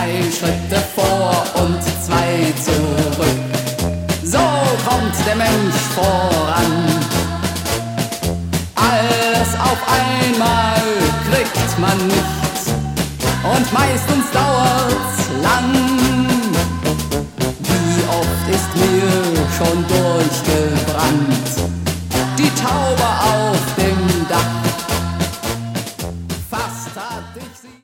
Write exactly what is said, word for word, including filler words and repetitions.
drei Schritte vor und zwei zurück. So kommt der Mensch voran. Alles auf einmal kriegt man nicht und meistens dauert's lang. Wie oft ist mir schon durchgebrannt die Taube